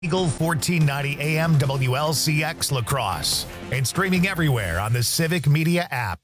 Eagle 1490 AM WLCX La Crosse and streaming everywhere on the Civic Media app.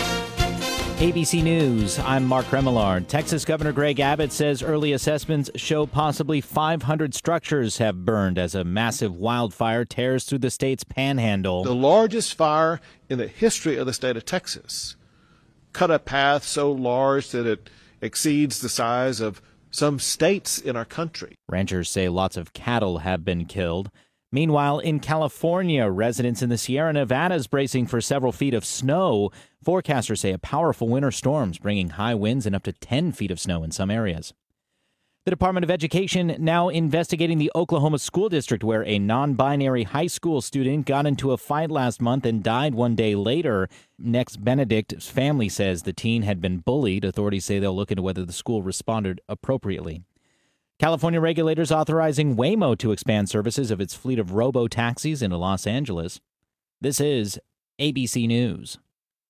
ABC News, I'm Mark Remillard. Texas Governor Greg Abbott says early assessments show possibly 500 structures have burned as a massive wildfire tears through the state's panhandle. The largest fire in the history of the state of Texas cut a path so large that it exceeds the size of some states in our country. Ranchers say lots of cattle have been killed. Meanwhile, in California, residents in the Sierra Nevadas bracing for several feet of snow. Forecasters say a powerful winter storm's bringing high winds and up to 10 feet of snow in some areas. The Department of Education now investigating the Oklahoma school district where a non-binary high school student got into a fight last month and died one day later. Next Benedict's family says the teen had been bullied. Authorities say they'll look into whether the school responded appropriately. California regulators authorizing Waymo to expand services of its fleet of robo-taxis into Los Angeles. This is ABC News.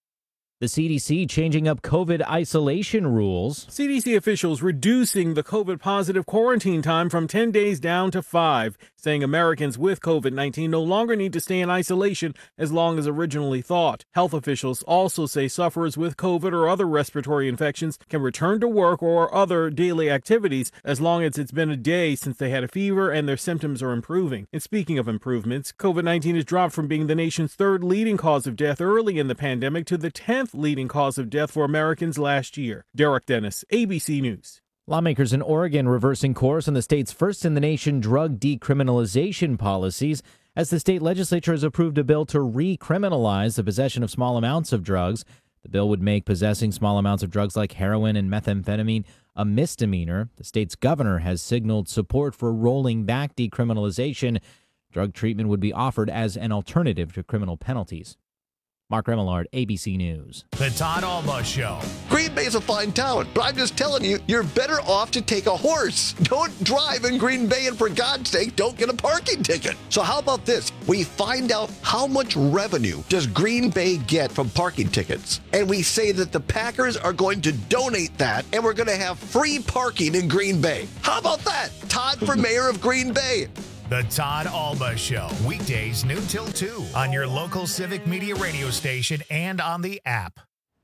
The CDC changing up COVID isolation rules. CDC officials reducing the COVID-positive quarantine time from 10 days down to 5, saying Americans with COVID-19 no longer need to stay in isolation as long as originally thought. Health officials also say sufferers with COVID or other respiratory infections can return to work or other daily activities as long as it's been a day since they had a fever and their symptoms are improving. And speaking of improvements, COVID-19 has dropped from being the nation's third leading cause of death early in the pandemic to the 10th leading cause of death for Americans last year. Derek Dennis, ABC News. Lawmakers in Oregon reversing course on the state's first-in-the-nation drug decriminalization policies as the state legislature has approved a bill to recriminalize the possession of small amounts of drugs. The bill would make possessing small amounts of drugs like heroin and methamphetamine a misdemeanor. The state's governor has signaled support for rolling back decriminalization. Drug treatment would be offered as an alternative to criminal penalties. Mark Remillard, ABC News. The Todd Alba Show. Green Bay's a fine town, but I'm just telling you, you're better off to take a horse. Don't drive in Green Bay, and for God's sake, don't get a parking ticket. So how about this? We find out how much revenue does Green Bay get from parking tickets, and we say that the Packers are going to donate that, and we're going to have free parking in Green Bay. How about that? Todd for mayor of Green Bay. The Todd Alba Show. Weekdays noon till 2 on your local Civic Media radio station and on the app.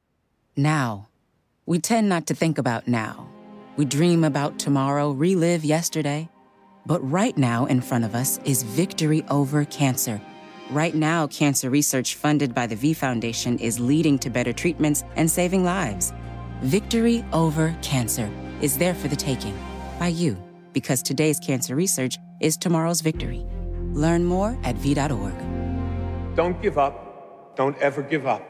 Now. We tend not to think about now. We dream about tomorrow, relive yesterday. But right now in front of us is victory over cancer. Right now, cancer research funded by the V Foundation is leading to better treatments and saving lives. Victory over cancer is there for the taking by you, because today's cancer research is tomorrow's victory. Learn more at v.org. Don't give up. Don't ever give up.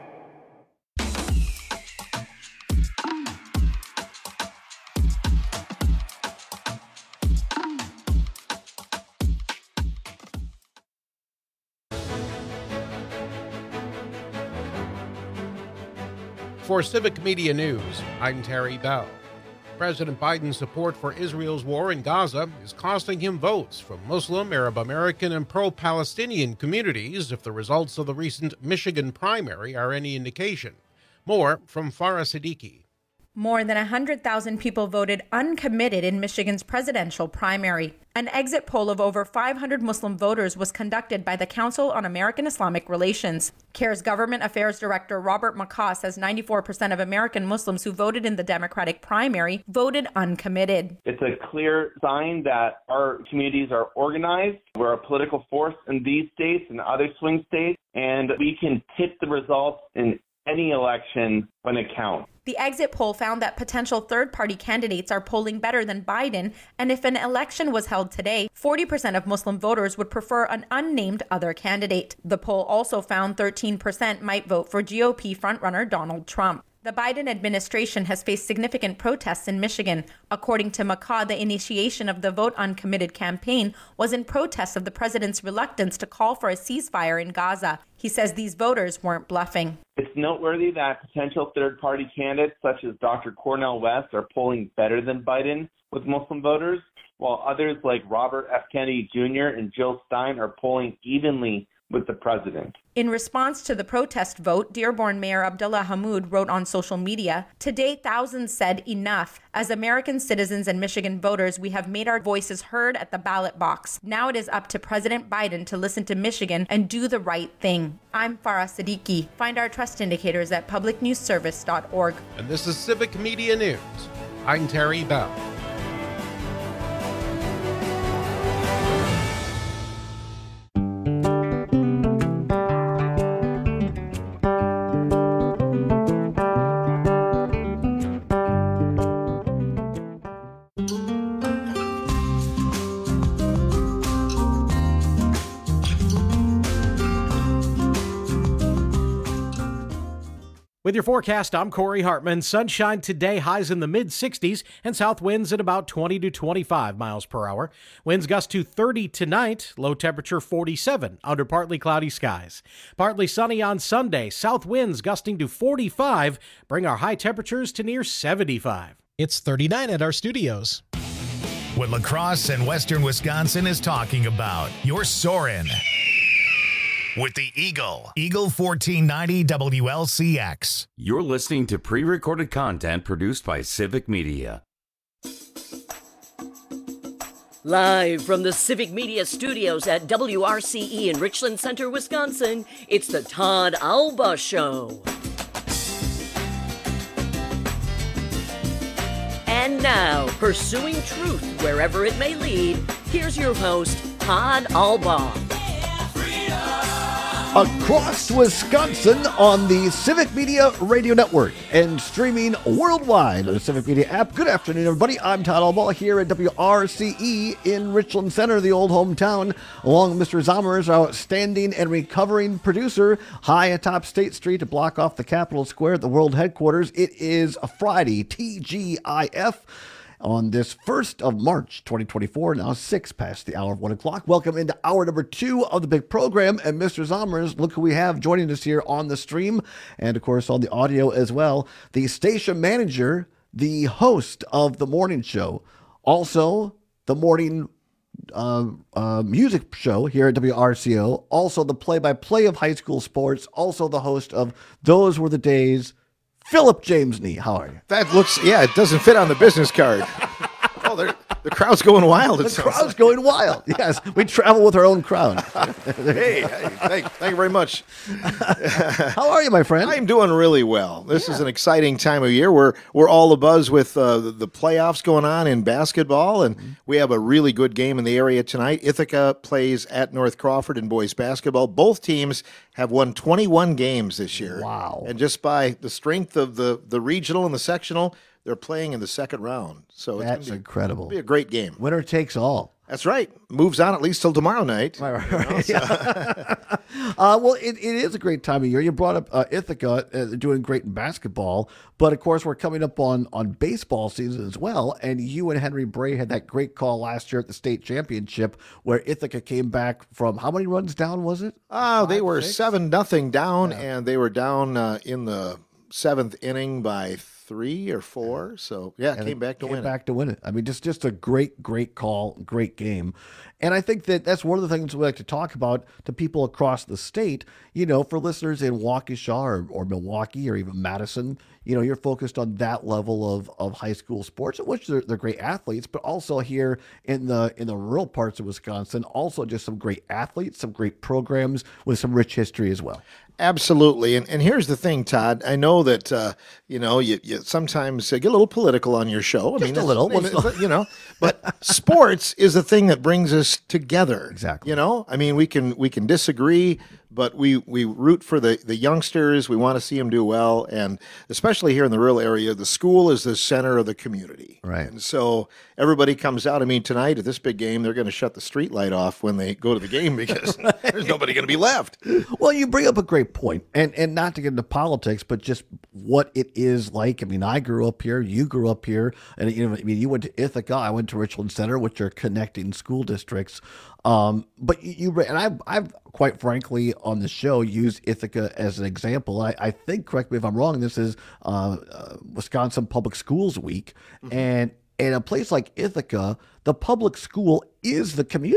For Civic Media News, I'm Terry Bell. President Biden's support for Israel's war in Gaza is costing him votes from Muslim, Arab American, and pro-Palestinian communities if the results of the recent Michigan primary are any indication. More from Farah Siddiqui. More than 100,000 people voted uncommitted in Michigan's presidential primary. An exit poll of over 500 Muslim voters was conducted by the Council on American Islamic Relations. CAIR's Government Affairs Director Robert McCaw says 94% of American Muslims who voted in the Democratic primary voted uncommitted. It's a clear sign that our communities are organized. We're a political force in these states and other swing states, and we can tip the results in any election when it counts. The exit poll found that potential third-party candidates are polling better than Biden, and if an election was held today, 40% of Muslim voters would prefer an unnamed other candidate. The poll also found 13% might vote for GOP frontrunner Donald Trump. The Biden administration has faced significant protests in Michigan. According to McCaw, the initiation of the Vote Uncommitted campaign was in protest of the president's reluctance to call for a ceasefire in Gaza. He says these voters weren't bluffing. It's noteworthy that potential third-party candidates such as Dr. Cornel West are polling better than Biden with Muslim voters, while others like Robert F. Kennedy Jr. and Jill Stein are polling evenly with the president. In response to the protest vote, Dearborn Mayor Abdullah Hammoud wrote on social media, "Today, thousands said enough. As American citizens and Michigan voters, we have made our voices heard at the ballot box. Now it is up to President Biden to listen to Michigan and do the right thing." I'm Farah Siddiqui. Find our trust indicators at publicnewsservice.org. And this is Civic Media News. I'm Terry Bell. With your forecast, I'm Corey Hartman. Sunshine today, highs in the mid-60s, and south winds at about 20 to 25 miles per hour. Winds gust to 30 tonight, low temperature 47 under partly cloudy skies. Partly sunny on Sunday, south winds gusting to 45, bring our high temperatures to near 75. It's 39 at our studios. What La Crosse and Western Wisconsin is talking about. You're soaring with the Eagle 1490 WLCX. You're listening to pre-recorded content produced by Civic Media. Live from the Civic Media Studios at WRCE in Richland Center, Wisconsin, it's the Todd Alba Show. And now, pursuing truth wherever it may lead, here's your host, Todd Alba. Across Wisconsin on the Civic Media Radio Network and streaming worldwide on the Civic Media app. Good afternoon, everybody. I'm Todd Albaugh here at WRCE in Richland Center, the old hometown, along with Mr. Zommers, our outstanding and recovering producer, high atop State Street to block off the Capitol Square at the world headquarters. It is a Friday, TGIF. On this 1st of March, 2024, now 6 past the hour of 1 o'clock. Welcome into hour number 2 of the big program. And Mr. Zommers, look who we have joining us here on the stream and, of course, on the audio as well. The station manager, the host of the morning show, also the morning music show here at WRCO, also the play-by-play of high school sports, also the host of Those Were the Days, Philip James Nee. How are you? That looks, it doesn't fit on the business card. Oh, the crowd's going wild. The crowd's going wild. Yes, we travel with our own crowd. Hey, thank you very much. How are you, my friend? I'm doing really well. This is an exciting time of year. We're all abuzz with the playoffs going on in basketball, and we have a really good game in the area tonight. Ithaca plays at North Crawford in boys basketball. Both teams have won 21 games this year. Wow. And just by the strength of the regional and the sectional, they're playing in the second round. So that's incredible. It'll be a great game. Winner takes all. That's right. Moves on at least till tomorrow night. Right. Well, it is a great time of year. You brought up Ithaca doing great in basketball, but of course we're coming up on baseball season as well. And you and Henry Bray had that great call last year at the state championship where Ithaca came back from how many runs down was it? They were 7-0 down, and they were down in the 7th inning by 3 or 4. So, came back to win it. I mean, just a great call, great game. And I think that's one of the things we like to talk about to people across the state. You know, for listeners in Waukesha or Milwaukee or even Madison, you know, you're focused on that level of high school sports, which they're great athletes, but also here in the rural parts of Wisconsin, also just some great athletes, some great programs with some rich history as well. Absolutely. And here's the thing, Todd. I know that, you sometimes get a little political on your show. Just a little. But sports is the thing that brings us together. Exactly. You know, I mean, we can disagree, but we root for the youngsters. We want to see them do well. And especially here in the rural area, the school is the center of the community. Right. And so everybody comes out. I mean, tonight at this big game, they're going to shut the street light off when they go to the game because there's nobody going to be left. Well, you bring up a great point, and not to get into politics, but just what it is like. I mean, I grew up here, you grew up here, and you went to Ithaca, I went to Richland Center, which are connecting school districts. But I've quite frankly on the show used Ithaca as an example. I think, correct me if I'm wrong, this is Wisconsin Public Schools Week, and in a place like Ithaca, the public school is the community.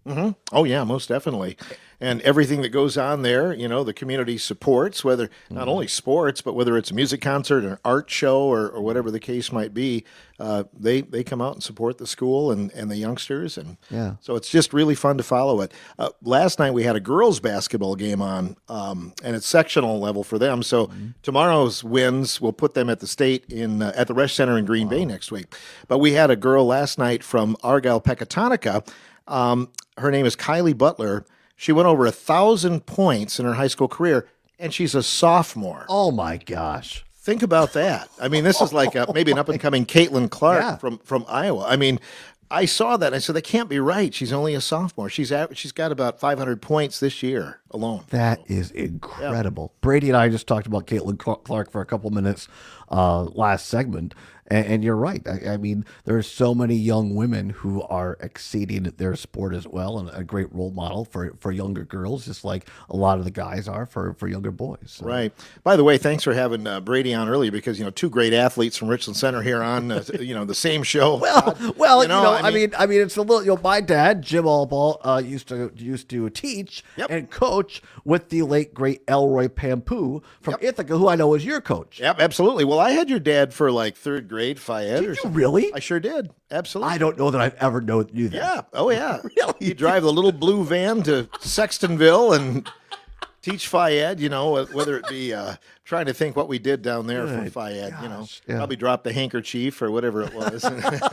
Mm-hmm. Oh, yeah, most definitely. And everything that goes on there, the community supports, whether not only sports, but whether it's a music concert, an art show, or whatever the case might be, they come out and support the school and the youngsters. And so it's just really fun to follow it. Last night we had a girls basketball game on, and it's sectional level for them. So tomorrow's wins will put them at the state at the Resch Center in Green Bay next week. But we had a girl last night from Argyle, Pecatonica. Her name is Kylie Butler. She went over 1,000 points in her high school career, and she's a sophomore. Oh, my gosh. Think about that. I mean, this is like maybe an up-and-coming Caitlin Clark from Iowa. I mean, I saw that. And I said, that can't be right. She's only a sophomore. She's got about 500 points this year alone. That is incredible. Yeah. Brady and I just talked about Caitlin Clark for a couple minutes last segment. And you're right. I mean, there's so many young women who are exceeding their sport as well, and a great role model for younger girls, just like a lot of the guys are for younger boys. So. Right. By the way, thanks for having Brady on earlier, because two great athletes from Richland Center here on the same show. Well, I mean, it's a little. My dad, Jim Allball, used to teach and coach with the late great Elroy Pampu from Ithaca, who I know is your coach. Yep, absolutely. Well, I had your dad for like third grade. Fayette. Did you really? I sure did. Absolutely. I don't know that I've ever knew that. Yeah. Oh, yeah. Really? You drive the little blue van to Sextonville and teach Fayette, whether it be trying to think what we did down there for Fayette, probably drop the handkerchief or whatever it was.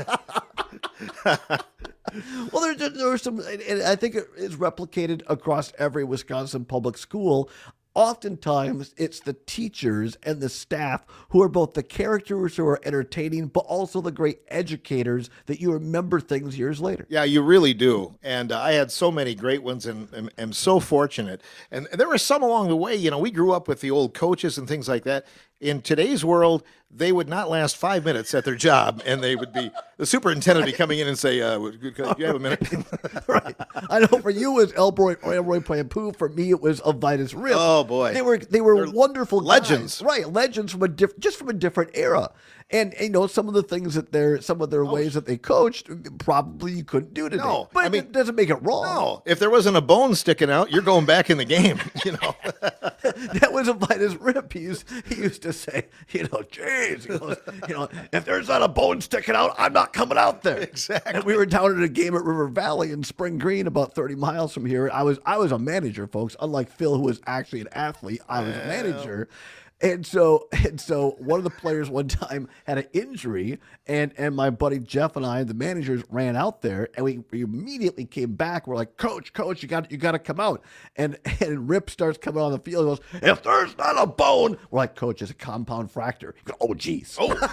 Well, there are some, and I think it is replicated across every Wisconsin public school. Oftentimes, it's the teachers and the staff who are both the characters who are entertaining, but also the great educators that you remember things years later. Yeah, you really do. And I had so many great ones and am so fortunate. And there were some along the way. We grew up with the old coaches and things like that. In today's world, they would not last 5 minutes at their job, and they would be the superintendent would be coming in and say, "Do you have a minute?" Right. I know for you it was Elroy Pampu. For me, it was Avitus Rip. Oh boy, they were wonderful legends, guys. Right? Legends from a different era. And some of the things some of their ways that they coached, probably you couldn't do today. No, but it doesn't make it wrong. No, if there wasn't a bone sticking out, you're going back in the game. That was Avitus Rip. He used to say, geez, he goes, if there's not a bone sticking out, I'm not coming out there. Exactly. And we were down at a game at River Valley in Spring Green, about 30 miles from here. I was a manager, folks. Unlike Phil, who was actually an athlete, I was a manager. And so one of the players one time had an injury, and my buddy Jeff and I, the managers, ran out there, and we immediately came back. We're like, Coach, you got to come out. And Rip starts coming on the field. He goes, if there's not a bone, we're like, Coach, it's a compound fracture. He goes, oh, geez.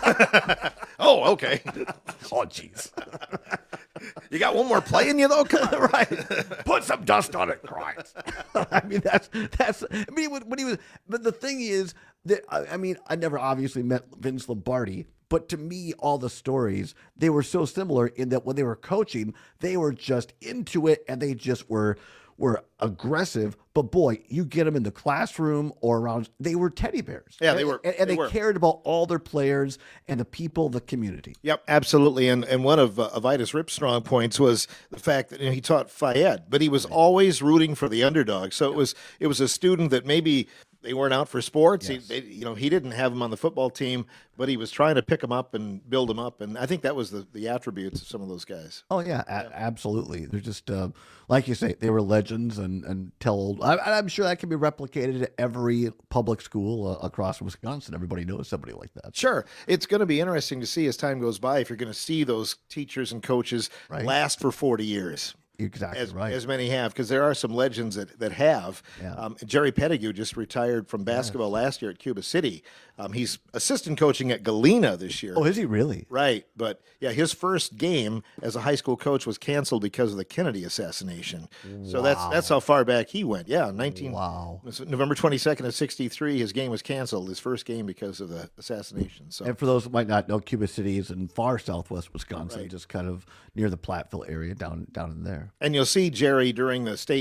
Oh, okay. Oh, geez. You got one more play in you though? Come on, right? Put some dust on it, Christ. I mean, that's. I mean, when he was. But the thing is that I never obviously met Vince Lombardi, but to me, all the stories, they were so similar in that when they were coaching, they were just into it, and they just were aggressive. But boy, you get them in the classroom or around, they were teddy bears. Yeah, they were. And they cared about all their players and the people, the community. Yep, absolutely. And one of Avitus Rip's strong points was the fact that he taught Fayette, but he was always rooting for the underdog. So it was a student that maybe they weren't out for sports. Yes. He didn't have them on the football team, but he was trying to pick them up and build them up. And I think that was the attributes of some of those guys. Oh, yeah, absolutely. They're just, like you say, they were legends and tell. I'm sure that can be replicated at every public school across Wisconsin. Everybody knows somebody like that. Sure. It's going to be interesting to see as time goes by if you're going to see those teachers and coaches last for 40 years. Exactly right. As many have, because there are some legends that have. Yeah. Jerry Pettigrew just retired from basketball last year at Cuba City. He's assistant coaching at Galena this year. Oh, is he really? Right. But, yeah, his first game as a high school coach was canceled because of the Kennedy assassination. Wow. So that's how far back he went. Yeah, November 22nd of 63, his game was canceled, his first game because of the assassination. So. And for those who might not know, Cuba City is in far southwest Wisconsin, just kind of near the Platteville area down in there. And you'll see Jerry during the state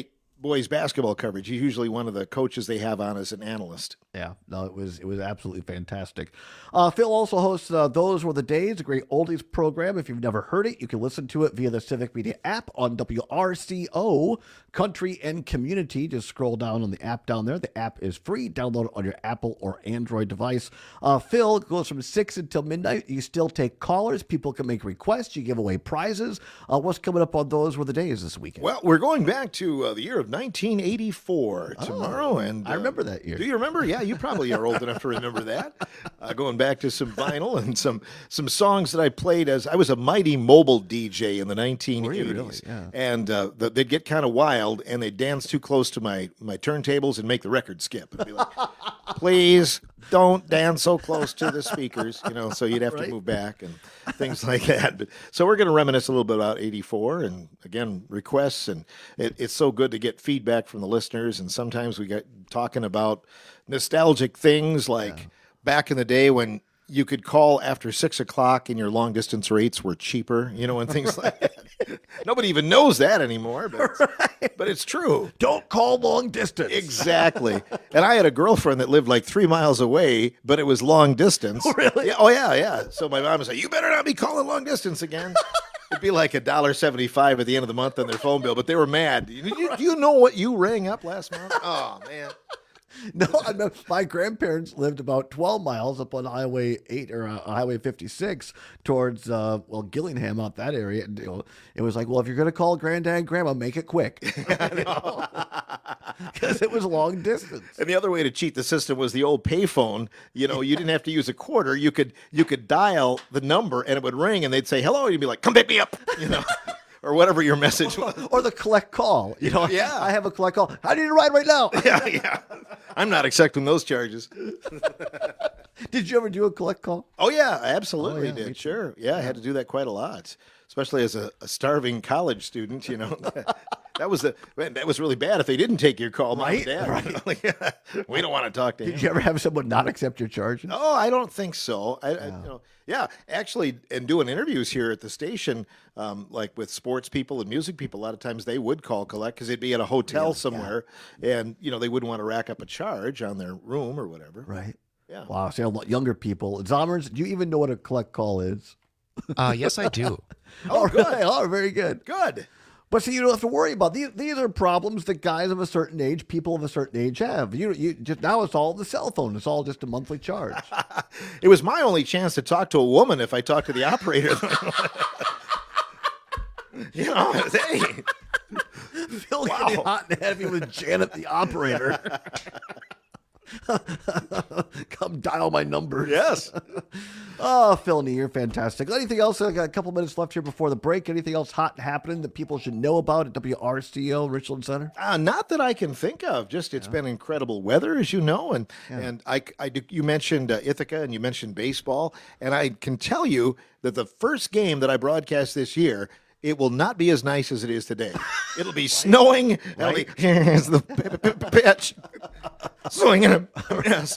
boys basketball coverage. He's usually one of the coaches they have on as an analyst. Yeah, no, it was absolutely fantastic. Phil also hosts Those Were the Days, a great oldies program. If you've never heard it, you can listen to it via the Civic Media app on WRCO, Country and Community. Just scroll down on the app down there. The app is free. Download it on your Apple or Android device. Phil goes from 6 until midnight. You still take callers. People can make requests. You give away prizes. What's coming up on Those Were the Days this weekend? Well, we're going back to the year of 1984 tomorrow. And I remember that year. Do you remember? Yeah, you probably are old enough to remember that. Going back to some vinyl and some songs that I played as I was a mighty mobile DJ in the 1980s. Were you really? Yeah. And they'd get kind of wild, and they'd dance too close to my turntables and make the record skip. It'd be like, please don't dance so close to the speakers, so you'd have to move back and things like that. But, so we're going to reminisce a little bit about 84 and, again, requests. And it's so good to get feedback from the listeners. And sometimes we get talking about nostalgic things like back in the day when you could call after 6 o'clock and your long distance rates were cheaper, and things like that. Nobody even knows that anymore, but it's true. Don't call long distance. Exactly. And I had a girlfriend that lived like 3 miles away, but it was long distance. Really? Yeah, yeah. So my mom would say, you better not be calling long distance again. It'd be like $1.75 at the end of the month on their phone bill, but they were mad. Do you know what you rang up last month? Oh, man. No, my grandparents lived about 12 miles up on Highway 8 or Highway 56 towards, Gillingham, out that area. And, it was like, well, if you're going to call Granddad and Grandma, make it quick. Because it was long distance. And the other way to cheat the system was the old payphone. You didn't have to use a quarter. You could dial the number and it would ring and they'd say, hello. And you'd be like, come pick me up, or whatever your message was. Or the collect call. Yeah. I have a collect call. I need a ride right now. Yeah. I'm not accepting those charges. Did you ever do a collect call? Oh, yeah, absolutely me did. too. Sure. Yeah, I had to do that quite a lot, especially as a starving college student, That was really bad if they didn't take your call, Mom and Dad. Right. We don't want to talk to him. Did you ever have someone not accept your charges? No, I don't think so. Actually, and doing interviews here at the station, like with sports people and music people, a lot of times they would call collect because they'd be at a hotel somewhere, and they wouldn't want to rack up a charge on their room or whatever. Right. Yeah. Wow. So a lot younger people. Zommers, do you even know what a collect call is? Yes, I do. Oh, good. Oh, very good. Good. But see, you don't have to worry about these are problems that guys of a certain age, people of a certain age have. You just now it's all the cell phone. It's all just a monthly charge. It was my only chance to talk to a woman if I talked to the operator. Hey. Phil getting hot and heavy with Janet, the operator. Come dial my number. Yes. Oh, Phil, you're fantastic. Anything else? I got a couple minutes left here before the break. Anything else hot happening that people should know about at WRCO Richland Center? Not that I can think of. Just it's been incredible weather, as you know, and you mentioned Ithaca and you mentioned baseball, and I can tell you that the first game that I broadcast this year, it will not be as nice as it is today. It'll be snowing. Right. Here's the pitch. Swinging a yes.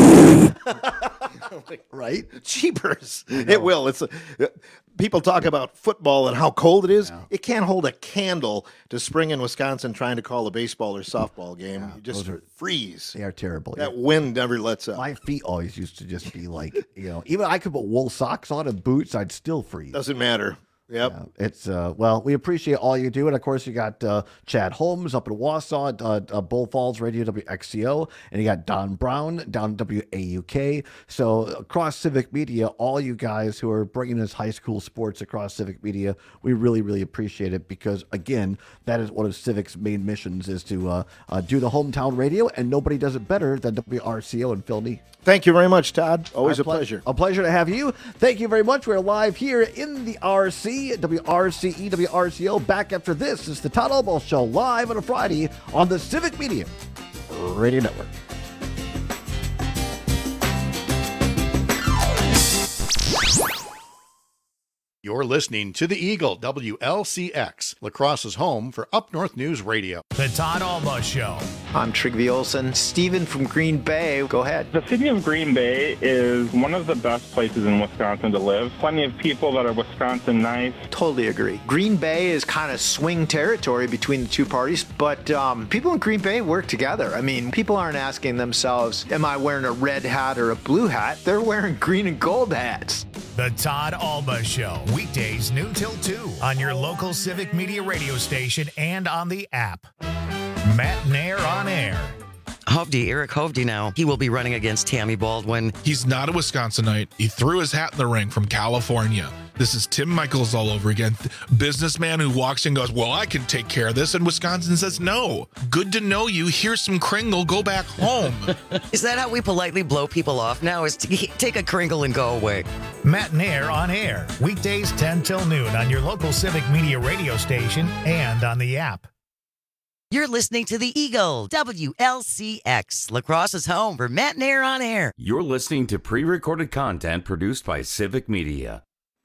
Right? Cheapers. It will. People talk about football and how cold it is. Yeah. It can't hold a candle to spring in Wisconsin trying to call a baseball or softball game. Yeah, you just freeze. They are terrible. That wind never lets up. My feet always used to just be like, even I could put wool socks on and boots, I'd still freeze. Doesn't matter. Yep. Yeah, it's we appreciate all you do, and of course you got Chad Holmes up in Wausau, Bull Falls Radio WXCO, and you got Don Brown down WAUK. So across Civic Media, all you guys who are bringing us high school sports across Civic Media, we really, really appreciate it because again, that is one of Civic's main missions is to do the hometown radio, and nobody does it better than WRCO and Phil Nee. Thank you very much, Todd. Always a pleasure. A pleasure to have you. Thank you very much. We're live here in the RC, WRCE, WRCO. Back after this is the Todd Albaugh Show live on a Friday on the Civic Media Radio Network. You're listening to the Eagle, WLCX, La Crosse's home for Up North News Radio. The Todd Alba Show. I'm Trygve Olsen. Steven from Green Bay, go ahead. The city of Green Bay is one of the best places in Wisconsin to live. Plenty of people that are Wisconsin nice. Totally agree. Green Bay is kind of swing territory between the two parties, but people in Green Bay work together. I mean, people aren't asking themselves, am I wearing a red hat or a blue hat? They're wearing green and gold hats. The Todd Alba Show, weekdays noon till 2 on your local Civic Media radio station and on the app. Matt Nair on air. Hovde, Eric Hovde now. He will be running against Tammy Baldwin. He's not a Wisconsinite. He threw his hat in the ring from California. This is Tim Michaels all over again. Businessman who walks in and goes, well, I can take care of this. And Wisconsin says, no. Good to know you. Here's some Kringle. Go back home. Is that how we politely blow people off now? Is to take a Kringle and go away? Matt Nair on air. Weekdays 10 till noon on your local Civic Media radio station and on the app. You're listening to the Eagle, WLCX, La Crosse's home for Matt Nair on air. You're listening to pre-recorded content produced by Civic Media.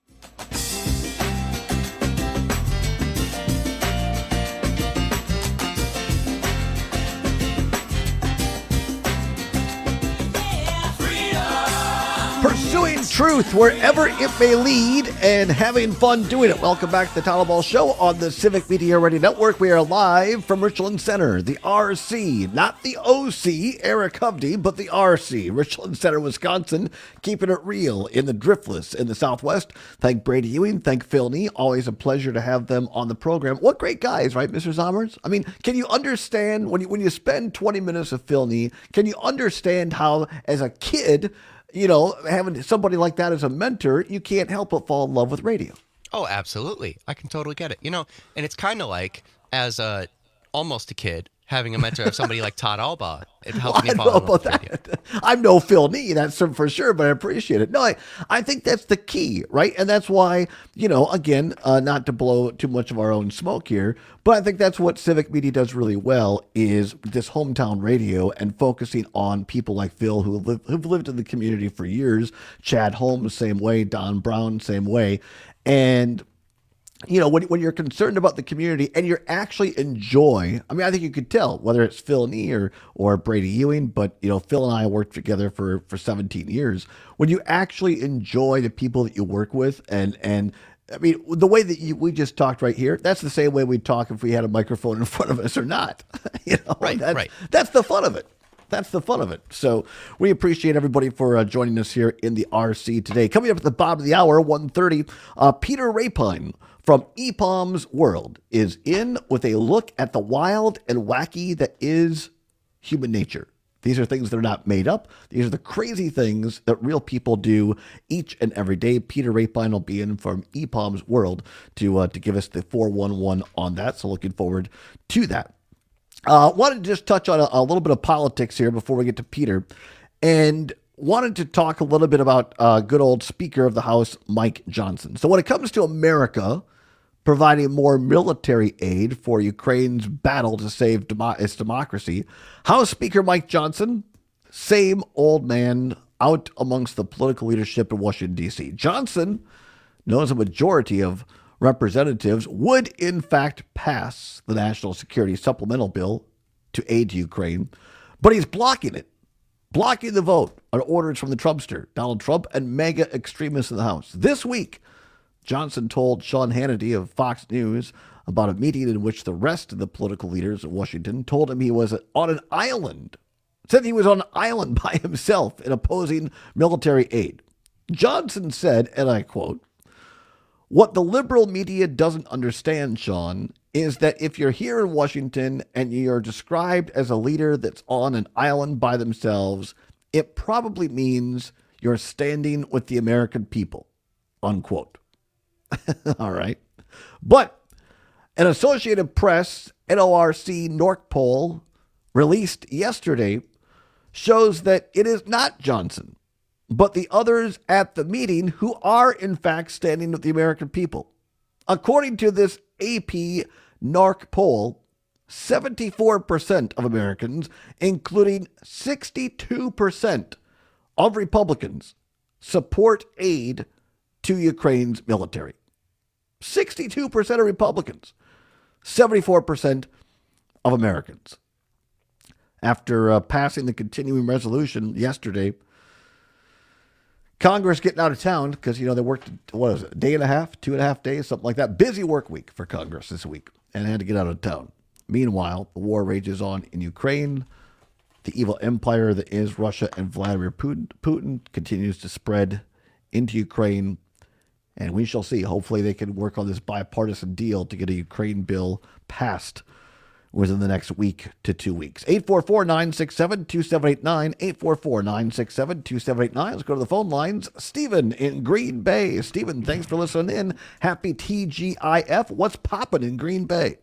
Pursuing truth wherever it may lead and having fun doing it. Welcome back to the Todd Alba Show on the Civic Media Radio Network. We are live from Richland Center, the RC, not the OC, Eric Hovde, but the RC, Richland Center, Wisconsin, keeping it real in the Driftless in the Southwest. Thank Brady Ewing, thank Phil Nee. Always a pleasure to have them on the program. What great guys, right, Mr. Zommers? I mean, can you understand when you spend 20 minutes with Phil Nee, can you understand how, as a kid, you know, having somebody like that as a mentor, you can't help but fall in love with radio. Oh, absolutely. I can totally get it. You know, and it's kind of like, as almost a kid, having a mentor of somebody like Todd Alba. It helped me fall in love with radio. I'm no Phil Nee, that's for sure, but I appreciate it. No, I think that's the key, right? And that's why, you know, again, not to blow too much of our own smoke here, but I think that's what Civic Media does really well, is this hometown radio and focusing on people like Phil who've lived in the community for years. Chad Holmes, same way. Don Brown, same way. And you know, when you're concerned about the community and you actually enjoy, I mean, I think you could tell whether it's Phil Nee or Brady Ewing, but, you know, Phil and I worked together for 17 years. When you actually enjoy the people that you work with and I mean, the way that we just talked right here, that's the same way we'd talk if we had a microphone in front of us or not. You know, right. That's the fun of it. That's the fun of it. So we appreciate everybody for joining us here in the RC today. Coming up at the bottom of the hour, 1:30, Peter Rapine from EPOM's World is in with a look at the wild and wacky that is human nature. These are things that are not made up. These are the crazy things that real people do each and every day. Peter Rapine will be in from EPOM's World to give us the 411 on that. So looking forward to that. Wanted to just touch on a little bit of politics here before we get to Peter, and wanted to talk a little bit about good old Speaker of the House, Mike Johnson. So when it comes to America providing more military aid for Ukraine's battle to save its democracy, House Speaker Mike Johnson, same old man out amongst the political leadership in Washington, D.C. Johnson knows a majority of representatives would, in fact, pass the National Security Supplemental Bill to aid Ukraine, but he's blocking it, blocking the vote on orders from the Trumpster, Donald Trump, and MAGA extremists in the House. This week, Johnson told Sean Hannity of Fox News about a meeting in which the rest of the political leaders in Washington told him he was on an island, said he was on an island by himself in opposing military aid. Johnson said, and I quote, "What the liberal media doesn't understand, Sean, is that if you're here in Washington and you're described as a leader that's on an island by themselves, it probably means you're standing with the American people," unquote. All right. But an Associated Press NORC NORC poll released yesterday shows that it is not Johnson, but the others at the meeting who are, in fact, standing with the American people. According to this AP NARC poll, 74% of Americans, including 62% of Republicans, support aid to Ukraine's military. 62% of Republicans, 74% of Americans. After passing the continuing resolution yesterday, Congress getting out of town because, they worked, a day and a half, 2.5 days, something like that. Busy work week for Congress this week and had to get out of town. Meanwhile, the war rages on in Ukraine. The evil empire that is Russia and Vladimir Putin continues to spread into Ukraine. And we shall see. Hopefully they can work on this bipartisan deal to get a Ukraine bill passed within the next week to 2 weeks. 844-967-2789, 844-967-2789. Let's go to the phone lines. Stephen in Green Bay. Stephen, thanks for listening in. Happy TGIF. What's popping in Green Bay?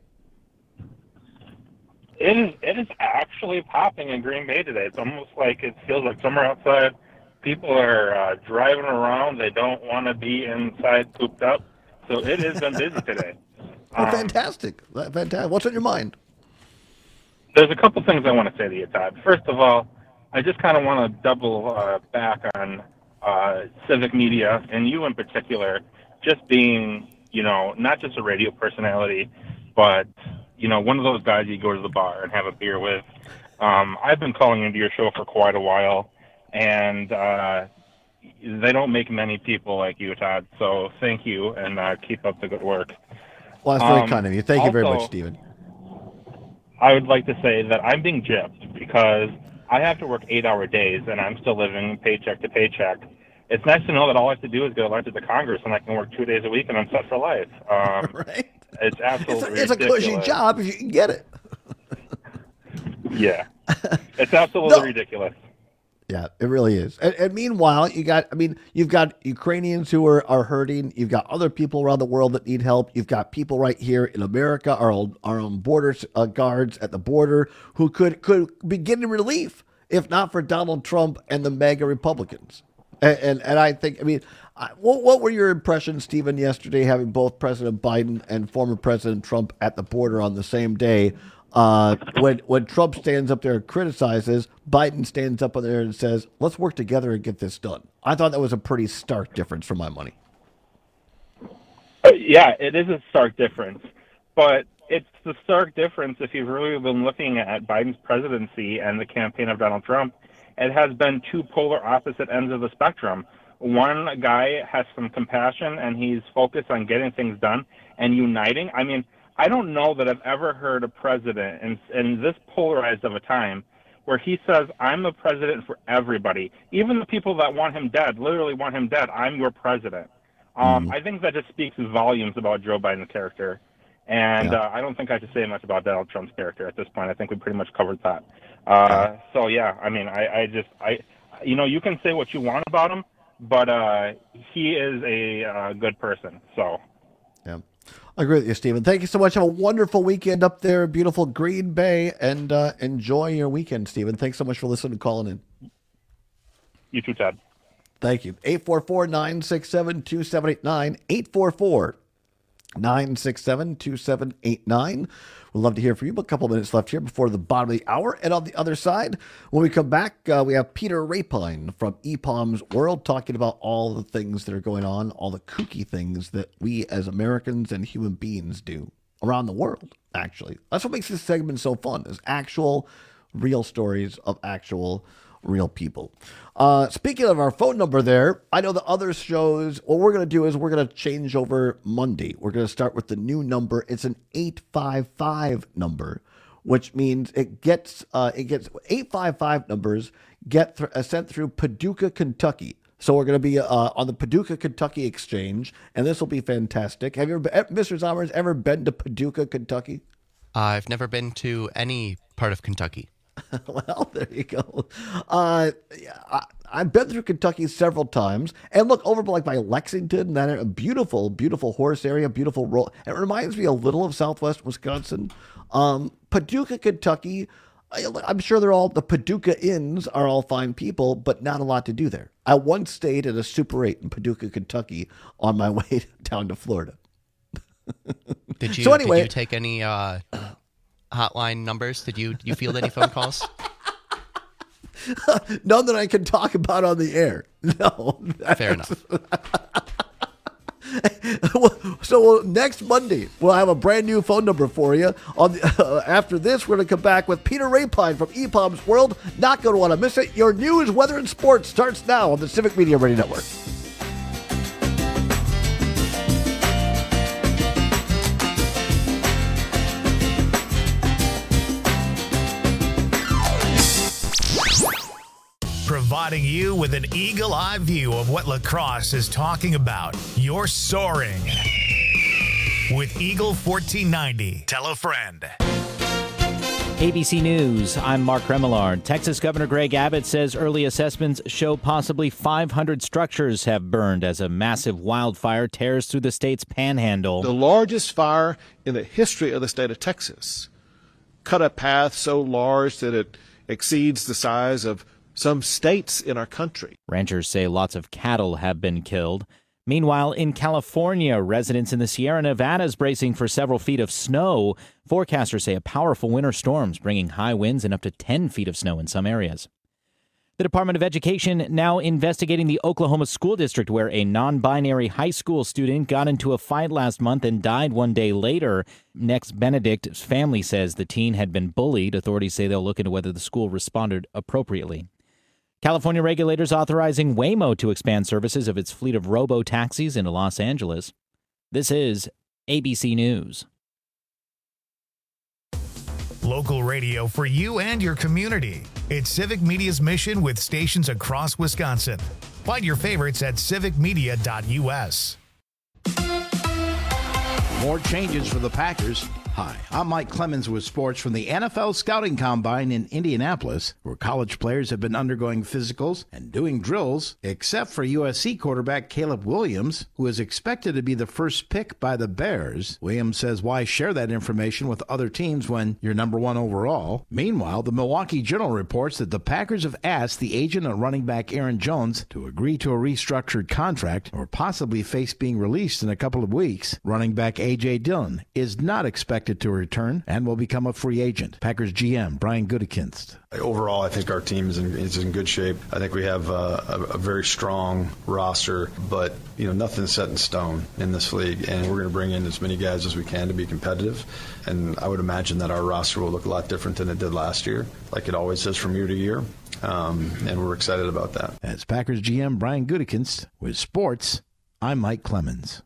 It is actually popping in Green Bay today. It's almost like it feels like summer outside. People are driving around. They don't want to be inside cooped up. So it has been busy today. Fantastic. What's on your mind? There's a couple things I want to say to you, Todd. First of all, I just kind of want to double back on civic media, and you in particular, just being, not just a radio personality, but, one of those guys you go to the bar and have a beer with. I've been calling into your show for quite a while, and they don't make many people like you, Todd. So thank you, and keep up the good work. Well, that's very kind of you. Thank you very much, Stephen. I would like to say that I'm being gypped because I have to work 8-hour days, and I'm still living paycheck to paycheck. It's nice to know that all I have to do is get elected to Congress, and I can work 2 days a week, and I'm set for life. Right? It's absolutely it's a ridiculous. cushy job if you can get it. Yeah. It's absolutely ridiculous. Yeah, it really is. And meanwhile, you've got Ukrainians who are hurting. You've got other people around the world that need help. You've got people right here in America, our own border guards at the border, who could be getting relief if not for Donald Trump and the MAGA Republicans. And I think, what were your impressions, Stephen, yesterday, having both President Biden and former President Trump at the border on the same day? When Trump stands up there and criticizes, Biden stands up there and says, let's work together and get this done. I thought that was a pretty stark difference for my money. Yeah, it is a stark difference. But it's the stark difference if you've really been looking at Biden's presidency and the campaign of Donald Trump. It has been two polar opposite ends of the spectrum. One guy has some compassion, and he's focused on getting things done and uniting. I don't know that I've ever heard a president in this polarized of a time where he says, I'm the president for everybody. Even the people that want him dead, literally want him dead, I'm your president. I think that just speaks volumes about Joe Biden's character. And I don't think I should say much about Donald Trump's character at this point. I think we pretty much covered that. So, yeah, you can say what you want about him, but he is a good person. So, yeah. I agree with you, Stephen. Thank you so much. Have a wonderful weekend up there in beautiful Green Bay, and enjoy your weekend, Stephen. Thanks so much for listening and calling in. You too, Ted. Thank you. 844-967-2789. 844-967-2789. We'd love to hear from you. But a couple minutes left here before the bottom of the hour. And on the other side, when we come back, we have Peter Rapine from EPOM's World talking about all the things that are going on, all the kooky things that we as Americans and human beings do around the world, actually. That's what makes this segment so fun, is actual real stories of actual real people. Speaking of our phone number there, I know the other shows, what we're going to do is we're going to change over Monday. We're going to start with the new number. It's an 855 number, which means it gets 855 numbers get sent through Paducah, Kentucky. So we're going to be on the Paducah, Kentucky exchange, and this will be fantastic. Have you ever, Mr. Zommers, ever been to Paducah, Kentucky? I've never been to any part of Kentucky. Well, there you go. I've been through Kentucky several times, and look over by Lexington, that a beautiful, beautiful horse area, beautiful roll. It reminds me a little of Southwest Wisconsin. Paducah, Kentucky. I'm sure the Paducah Inns are all fine people, but not a lot to do there. I once stayed at a Super 8 in Paducah, Kentucky, on my way down to Florida. Did you take any hotline numbers? Did you field any phone calls? None that I can talk about on the air. No. Fair enough. So next Monday, we'll have a brand new phone number for you. After this, we're going to come back with Peter Rapine from EPOM's World. Not going to want to miss it. Your news, weather, and sports starts now on the Civic Media Radio Network. Providing you with an eagle-eye view of what lacrosse is talking about. You're soaring with Eagle 1490. Tell a friend. ABC News, I'm Mark Remillard. Texas Governor Greg Abbott says early assessments show possibly 500 structures have burned as a massive wildfire tears through the state's panhandle. The largest fire in the history of the state of Texas cut a path so large that it exceeds the size of some states in our country. Ranchers say lots of cattle have been killed. Meanwhile, in California, residents in the Sierra Nevadas bracing for several feet of snow. Forecasters say a powerful winter storm's bringing high winds and up to 10 feet of snow in some areas. The Department of Education now investigating the Oklahoma school district where a non-binary high school student got into a fight last month and died one day later. Next Benedict's family says the teen had been bullied. Authorities say they'll look into whether the school responded appropriately. California regulators authorizing Waymo to expand services of its fleet of robo-taxis into Los Angeles. This is ABC News. Local radio for you and your community. It's Civic Media's mission with stations across Wisconsin. Find your favorites at civicmedia.us. More changes for the Packers. Hi, I'm Mike Clemens with sports from the NFL Scouting Combine in Indianapolis, where college players have been undergoing physicals and doing drills, except for USC quarterback Caleb Williams, who is expected to be the first pick by the Bears. Williams says, why share that information with other teams when you're number one overall? Meanwhile, the Milwaukee Journal reports that the Packers have asked the agent of running back Aaron Jones to agree to a restructured contract or possibly face being released in a couple of weeks. Running back A.J. Dillon is not expected to return and will become a free agent. Packers GM Brian Gutekunst. Overall, I think our team is in good shape. I think we have a very strong roster, but nothing's set in stone in this league, and we're going to bring in as many guys as we can to be competitive. And I would imagine that our roster will look a lot different than it did last year, like it always does from year to year. And we're excited about that. As Packers GM Brian Gutekunst with sports, I'm Mike Clemens.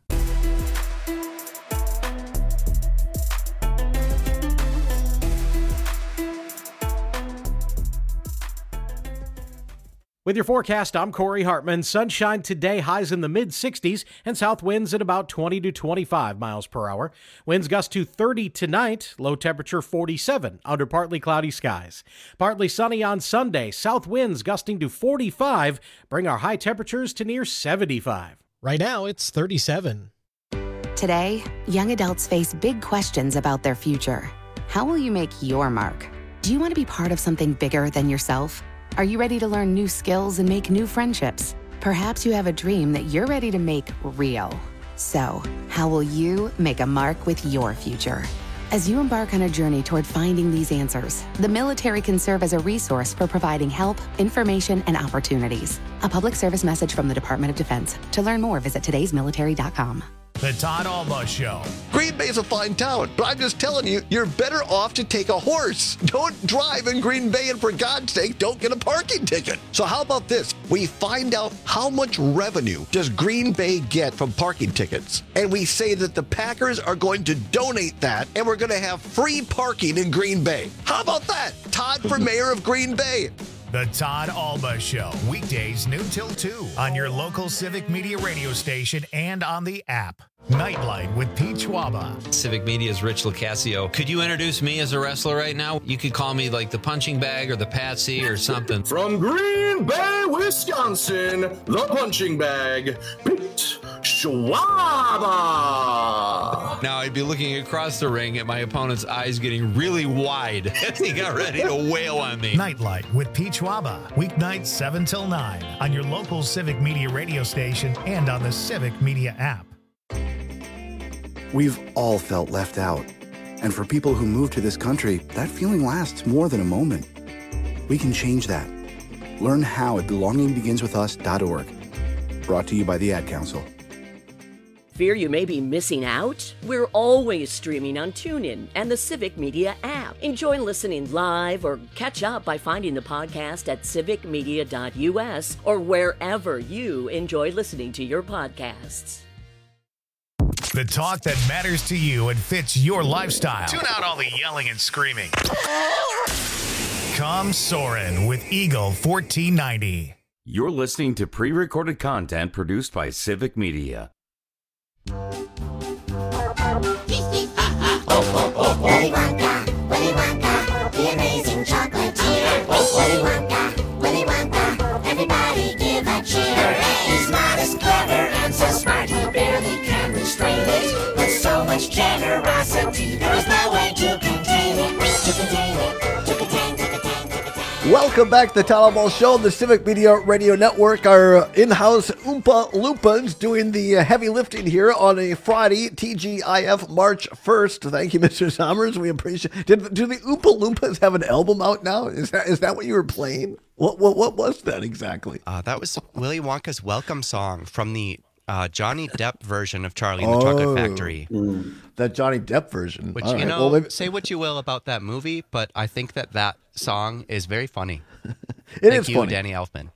With your forecast, I'm Corey Hartman. Sunshine today, highs in the mid-60s, and south winds at about 20 to 25 miles per hour. Winds gust to 30 tonight, low temperature 47 under partly cloudy skies. Partly sunny on Sunday, south winds gusting to 45 bring our high temperatures to near 75. Right now, it's 37. Today, young adults face big questions about their future. How will you make your mark? Do you want to be part of something bigger than yourself? Are you ready to learn new skills and make new friendships? Perhaps you have a dream that you're ready to make real. So, how will you make a mark with your future? As you embark on a journey toward finding these answers, the military can serve as a resource for providing help, information, and opportunities. A public service message from the Department of Defense. To learn more, visit today'smilitary.com. The Todd Alba Show. Green Bay's a fine town, but I'm just telling you, you're better off to take a horse. Don't drive in Green Bay, and for God's sake, don't get a parking ticket. So how about this? We find out how much revenue does Green Bay get from parking tickets, and we say that the Packers are going to donate that, and we're going to have free parking in Green Bay. How about that? Todd for mayor of Green Bay. The Todd Alba Show, weekdays noon till 2 on your local Civic Media radio station and on the app. Nightlight with Pete Schwaba. Civic Media's Rich Locascio. Could you introduce me as a wrestler right now? You could call me like the punching bag or the Patsy or something. From Green Bay, Wisconsin, the punching bag, Pete Schwaba. Now I'd be looking across the ring at my opponent's eyes getting really wide as he got ready to wail on me. Nightlight with Pete Schwaba. Weeknights 7 till 9 on your local Civic Media radio station and on the Civic Media app. We've all felt left out. And for people who move to this country, that feeling lasts more than a moment. We can change that. Learn how at belongingbeginswithus.org. Brought to you by the Ad Council. Fear you may be missing out? We're always streaming on TuneIn and the Civic Media app. Enjoy listening live or catch up by finding the podcast at civicmedia.us or wherever you enjoy listening to your podcasts. The talk that matters to you and fits your lifestyle. Tune out all the yelling and screaming. Come Soarin' with Eagle 1490. You're listening to pre-recorded content produced by Civic Media. Willy Wonka, the amazing chocolatier. Willy Wonka, everybody give a cheer. He's not as clever and so smart, he barely can restrain it. With so much generosity, there is no way to contain it. Welcome back to the Town Hall Show, the Civic Media Radio Network. Our in-house Oompa Loompas doing the heavy lifting here on a Friday, TGIF March 1st. Thank you, Mr. Sommers. We appreciate it. Do the Oompa Loompas have an album out now? Is that what you were playing? What was that exactly? That was Willy Wonka's welcome song from the Johnny Depp version of Charlie and the Chocolate Factory. That Johnny Depp version. Which, All you right. know, Well, say what you will about that movie, but I think that song is very funny. It Thank is you, funny. Danny Elfman.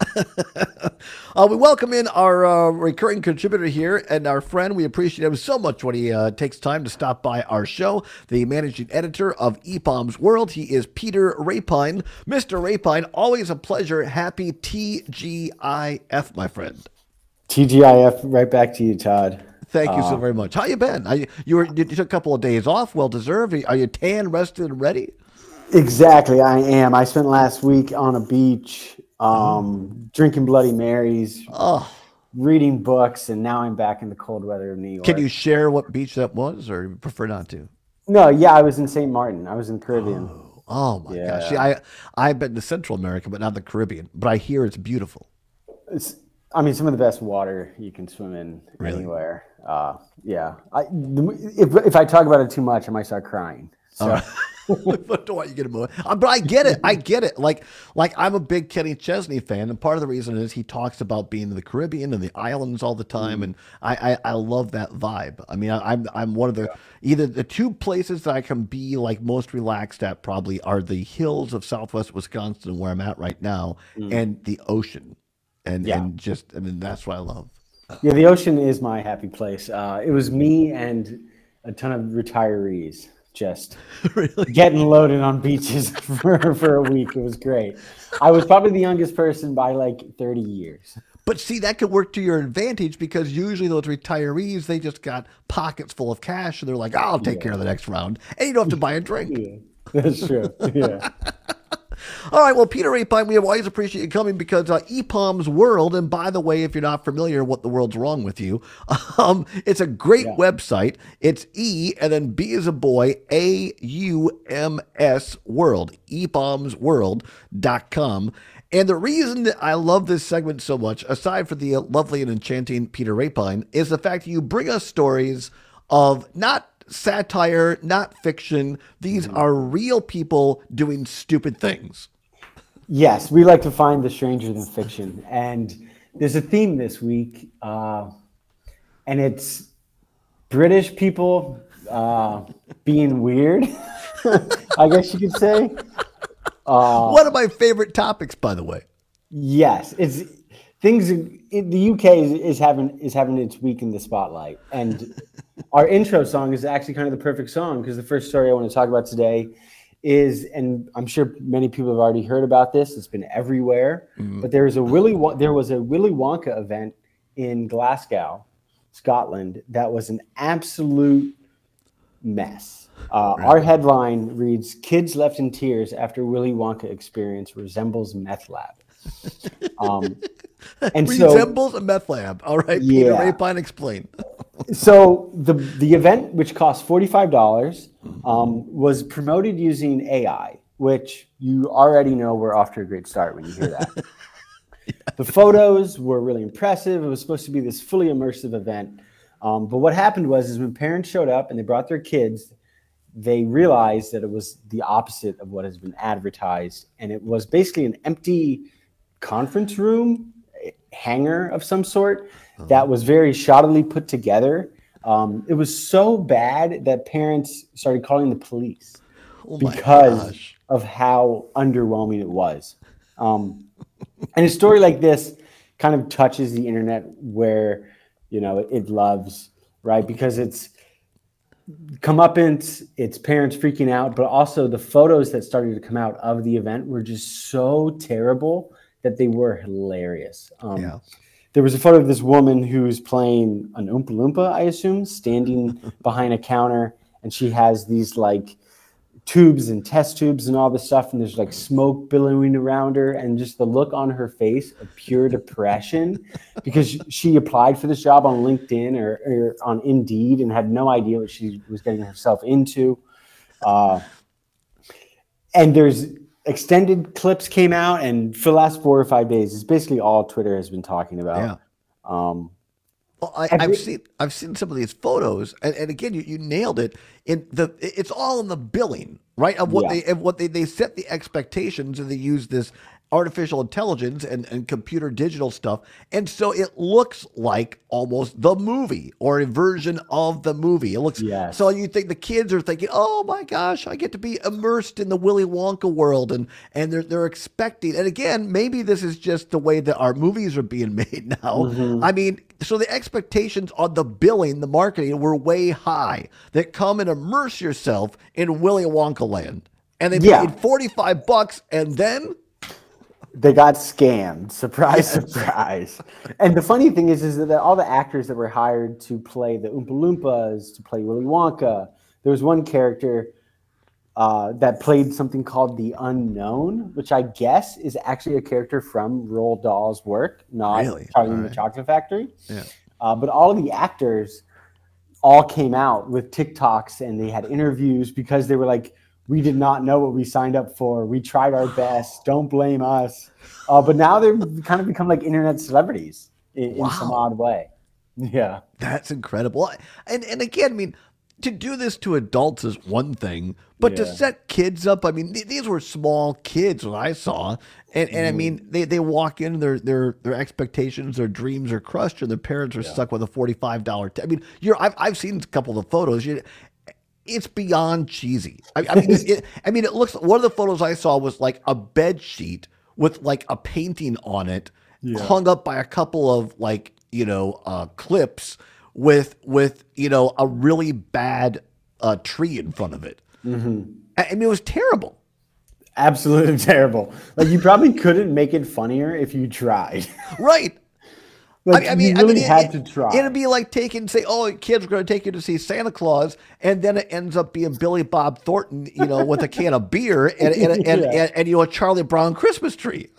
We welcome in our recurring contributor here and our friend. We appreciate him so much when he takes time to stop by our show. The managing editor of EPOM's World. He is Peter Rapine. Mr. Rapine, always a pleasure. Happy TGIF, my friend. TGIF, right back to you, Todd. Thank you so very much. How you been? You took a couple of days off, well deserved. Are you tan, rested, and ready? Exactly, I am. I spent last week on a beach, drinking Bloody Marys, reading books, and now I'm back in the cold weather of New York. Can you share what beach that was, or you prefer not to? No, yeah, I was in St. Martin. I was in the Caribbean. Oh my gosh! See, I've been to Central America, but not the Caribbean. But I hear it's beautiful. I mean, some of the best water you can swim in anywhere. Yeah. If I talk about it too much, I might start crying. So. Don't want you to get emotional. But I get it. I get it. Like I'm a big Kenny Chesney fan, and part of the reason is he talks about being in the Caribbean and the islands all the time, and I love that vibe. I mean, I'm one of the either the two places that I can be like most relaxed at probably are the hills of Southwest Wisconsin, where I'm at right now, and the ocean, and that's what I love. Yeah, the ocean is my happy place. It was me and a ton of retirees. Just getting loaded on beaches for a week. It was great. I was probably the youngest person by like 30 years. But see, that could work to your advantage because usually those retirees, they just got pockets full of cash and they're like, I'll take care of the next round. And you don't have to buy a drink. Yeah, that's true. Yeah. All right, well, Peter Rapine, we always appreciate you coming because EPOM's World, and by the way, if you're not familiar what the world's wrong with you, it's a great website. It's E and then B as a boy, AUMS World, EPOMsWorld.com. And the reason that I love this segment so much, aside from the lovely and enchanting Peter Rapine, is the fact that you bring us stories of not satire, not fiction. These are real people doing stupid things. Yes, we like to find the stranger than fiction. And there's a theme this week, and it's British people being weird, I guess you could say. One of my favorite topics, by the way. Yes, it's things. The UK is having its week in the spotlight, and our intro song is actually kind of the perfect song because the first story I want to talk about today is, and I'm sure many people have already heard about this. It's been everywhere, but there was a Willy Wonka event in Glasgow, Scotland, that was an absolute mess. Our headline reads, "Kids left in tears after Willy Wonka experience resembles meth lab." And resembles a meth lab. All right, Peter Rapine, explain. So the event, which cost $45, was promoted using AI, which you already know we're off to a great start when you hear that. The photos were really impressive. It was supposed to be this fully immersive event. But what happened was when parents showed up and they brought their kids, they realized that it was the opposite of what has been advertised. And it was basically an empty conference room. hangar of some sort that was very shoddily put together. It was so bad that parents started calling the police because of how underwhelming it was. And a story like this kind of touches the internet where, it loves, right? Because it's comeuppance, it's parents freaking out, but also the photos that started to come out of the event were just so terrible that they were hilarious. There was a photo of this woman who's playing an Oompa Loompa, I assume, standing behind a counter, and she has these tubes and test tubes and all this stuff, and there's smoke billowing around her, and just the look on her face of pure depression because she applied for this job on LinkedIn or on Indeed and had no idea what she was getting herself into. And there's extended clips came out, and for the last 4 or 5 days, it's basically all Twitter has been talking about. Well, I've seen some of these photos, and again, you nailed it. It's all in the billing, right? Of what they set the expectations, and they use this artificial intelligence and computer digital stuff, and so it looks like almost the movie or a version of the movie. It looks so you think the kids are thinking, oh my gosh, I get to be immersed in the Willy Wonka world, and they're expecting. And again, maybe this is just the way that our movies are being made now. I mean, so the expectations on the billing, the marketing were way high. That come and immerse yourself in Willy Wonka land, and they paid $45, and then they got scammed. Surprise, surprise. And the funny thing is that all the actors that were hired to play the Oompa Loompas, to play Willy Wonka, there was one character that played something called the Unknown, which I guess is actually a character from Roald Dahl's work, not Charlie and the Chocolate Factory. But all of the actors all came out with TikToks, and they had interviews because they were like, we did not know what we signed up for. We tried our best. Don't blame us. But now they've kind of become like internet celebrities in some odd way. Yeah. That's incredible. And again, I mean, to do this to adults is one thing, but to set kids up, I mean, these were small kids when I saw. And I mean, they walk in, their expectations, their dreams are crushed, and their parents are stuck with a $45. I mean, I've seen a couple of the photos. It's beyond cheesy. I mean, it looks. One of the photos I saw was like a bed sheet with like a painting on it, hung up by a couple of clips with a really bad tree in front of it. I mean, it was terrible. Absolutely terrible. Like, you probably couldn't make it funnier if you tried. Right. I mean, had to try. It'd be like say, oh, kids are going to take you to see Santa Claus, and then it ends up being Billy Bob Thornton, with a can of beer and a Charlie Brown Christmas tree.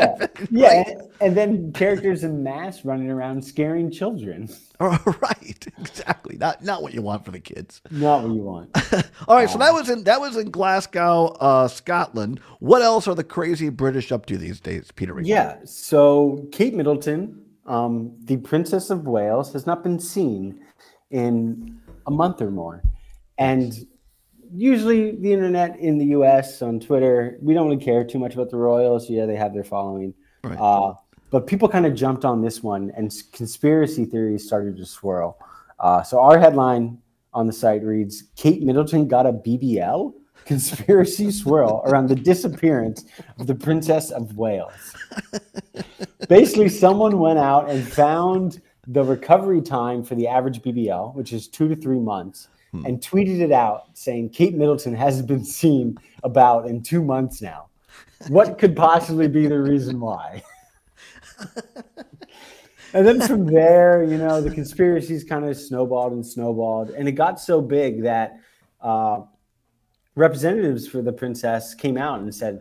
And then characters in masks running around scaring children. Right, exactly. Not what you want for the kids. Not what you want. All right, so that was in Glasgow, Scotland. What else are the crazy British up to these days, Peter? Yeah, so Kate Middleton, the Princess of Wales, has not been seen in a month or more. And usually the internet in the US on Twitter, we don't really care too much about the royals. Yeah, they have their following. Right. But people kind of jumped on this one, and conspiracy theories started to swirl. So our headline on the site reads, Kate Middleton got a BBL? Conspiracy swirl around the disappearance of the Princess of Wales. Basically, someone went out and found the recovery time for the average BBL, which is 2 to 3 months, and tweeted it out saying Kate Middleton hasn't been seen about in 2 months now. What could possibly be the reason why? And then from there, the conspiracies kind of snowballed, and it got so big that representatives for the princess came out and said,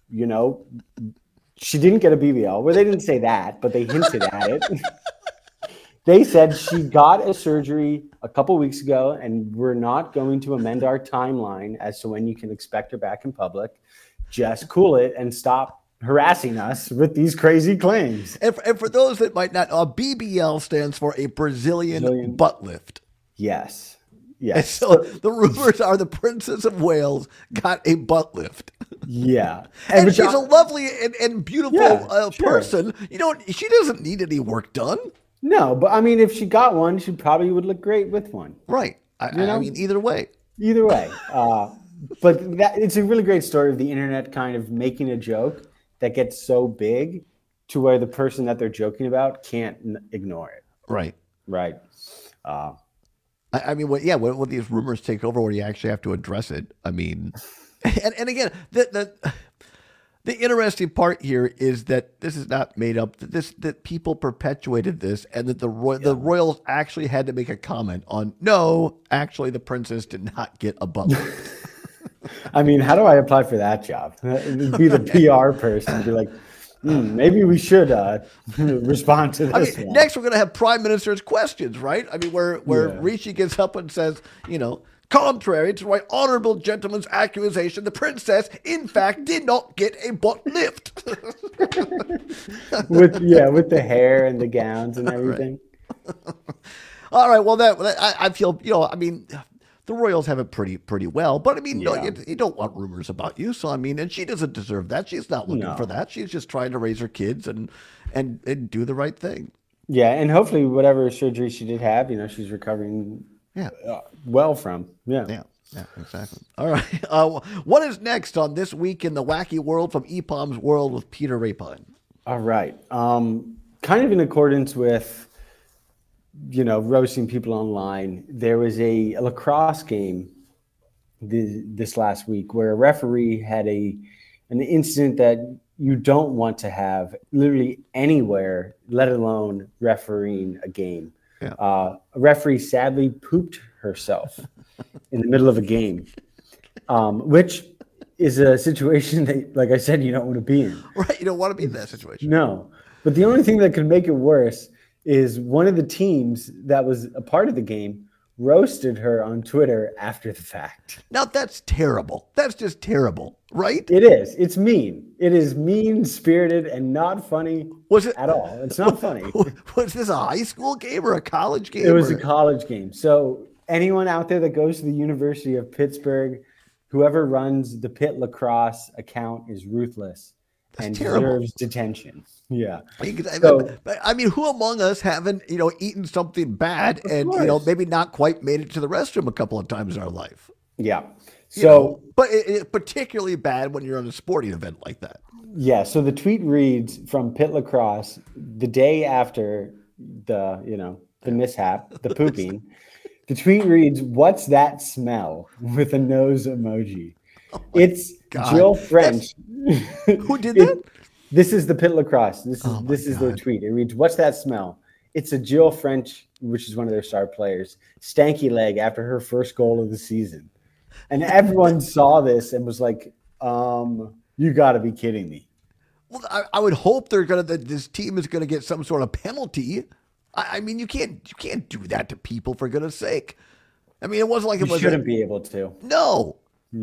she didn't get a BBL. Well, they didn't say that, but they hinted at it. They said she got a surgery a couple weeks ago, and we're not going to amend our timeline as to when you can expect her back in public. Just cool it and stop harassing us with these crazy claims. And for those that might not know, BBL stands for a Brazilian butt lift. Yes. Yeah. And so the rumors are the Princess of Wales got a butt lift. Yeah. And she's a lovely and beautiful sure. person. You know, she doesn't need any work done. No, but I mean, if she got one, she probably would look great with one. Right. I mean, either way. Either way. But it's a really great story of the internet kind of making a joke that gets so big to where the person that they're joking about can't ignore it. Right. Right. I mean, when these rumors take over, where you actually have to address it. I mean, and again, the interesting part here is that this is not made up. That people perpetuated this, and that the royals actually had to make a comment on. No, actually, the princess did not get a butt lift. I mean, how do I apply for that job? Be the PR person. Be like, maybe we should respond to this. I mean, next we're going to have Prime Minister's questions, right? I mean, where Rishi gets up and says, contrary to my honorable gentleman's accusation, the princess, in fact, did not get a butt lift. with the hair and the gowns and everything. Right. All right. Well, I feel, I mean, the royals have it pretty well, but I mean, you don't want rumors about you. So I mean, and she doesn't deserve that. She's not looking for that. She's just trying to raise her kids and do the right thing. Yeah, and hopefully, whatever surgery she did have, she's recovering. Well from. Yeah, exactly. All right. What is next on This Week in the Wacky World from EPOM's World with Peter Rapine? All right. Kind of in accordance with, roasting people online, there was a lacrosse game this last week where a referee had an incident that you don't want to have literally anywhere, let alone refereeing a game. Yeah. A referee sadly pooped herself in the middle of a game, which is a situation that, like I said, you don't want to be in. Right. You don't want to be in that situation. No. But the only thing that could make it worse is one of the teams that was a part of the game roasted her on Twitter after the fact. Now, that's terrible. That's just terrible, right? It is. It's mean. It is mean-spirited and not funny at all. It's not funny. Was this a high school game or a college game? It was a college game. So anyone out there that goes to the University of Pittsburgh, whoever runs the Pitt Lacrosse account is ruthless. That's terrible. Deserves detention. Yeah. I mean, who among us haven't, eaten something bad and, maybe not quite made it to the restroom a couple of times in our life? Yeah. But it's particularly bad when you're on a sporting event like that. Yeah. So the tweet reads from Pitt Lacrosse the day after the mishap, the pooping. The tweet reads, "What's that smell?" with a nose emoji. It's God. Jill French. Who did that? This is the Pitt Lacrosse. This is their tweet. It reads, "What's that smell?" It's a Jill French, which is one of their star players, stanky leg after her first goal of the season. And everyone saw this and was like, you got to be kidding me. Well, I would hope this team is going to get some sort of penalty. I mean, you can't do that to people, for goodness sake. I mean, it wasn't like you shouldn't be able to. No.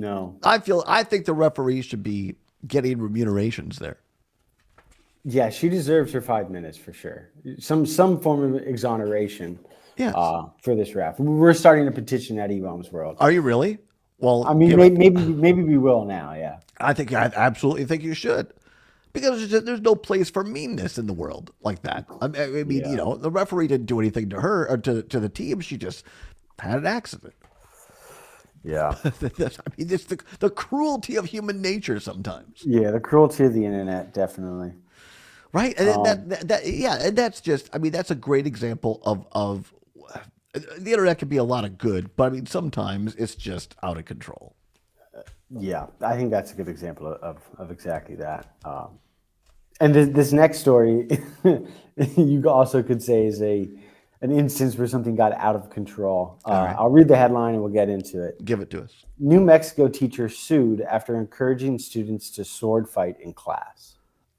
I think the referee should be getting remunerations there. Yeah, she deserves her 5 minutes for sure. Some form of exoneration. Yes. For this ref. We're starting a petition at EPOM's World. Are you really? Well, I mean, maybe we will now. Yeah. I absolutely think you should, because there's no place for meanness in the world like that. I mean, the referee didn't do anything to her or to the team. She just had an accident. Yeah. I mean, it's the cruelty of human nature sometimes. Yeah, the cruelty of the internet, definitely. Right. And and that's just, I mean, that's a great example of the internet can be a lot of good, but I mean, sometimes it's just out of control. Yeah, I think that's a good example of exactly that. And this next story, you also could say is an instance where something got out of control. Right. I'll read the headline and we'll get into it. Give it to us. New Mexico teacher sued after encouraging students to sword fight in class.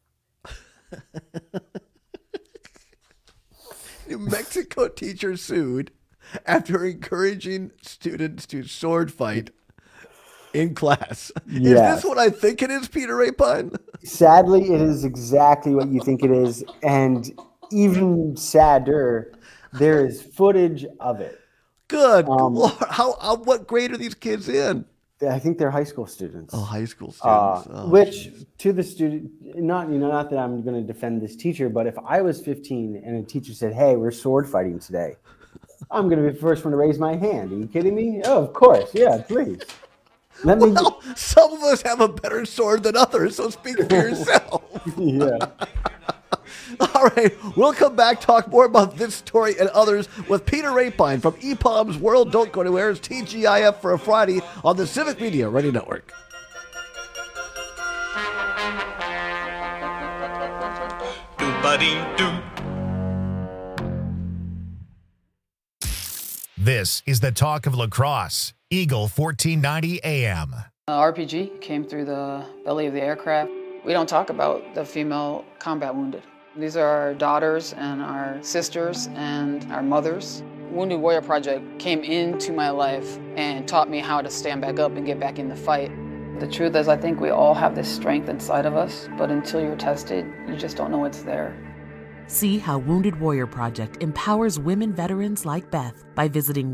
New Mexico teacher sued after encouraging students to sword fight in class. Yes. Is this what I think it is, Peter Rapine? Sadly, it is exactly what you think it is. And even sadder, there is footage of it. Good Lord. What grade are these kids in? I think they're high school students. Oh, high school students. Which to the student, not that I'm going to defend this teacher, but if I was 15 and a teacher said, "Hey, we're sword fighting today," I'm going to be the first one to raise my hand. Are you kidding me? Oh, of course. Yeah, please. Some of us have a better sword than others, so speak for yourself. Yeah. All right, we'll come back, talk more about this story and others with Peter Rapine from EPOM's World. Don't go anywhere. It's TGIF for a Friday on the Civic Media Radio Network. This is the talk of lacrosse. Eagle 1490 AM. RPG came through the belly of the aircraft. We don't talk about the female combat wounded. These are our daughters and our sisters and our mothers. Wounded Warrior Project came into my life and taught me how to stand back up and get back in the fight. The truth is, I think we all have this strength inside of us, but until you're tested, you just don't know it's there. See how Wounded Warrior Project empowers women veterans like Beth by visiting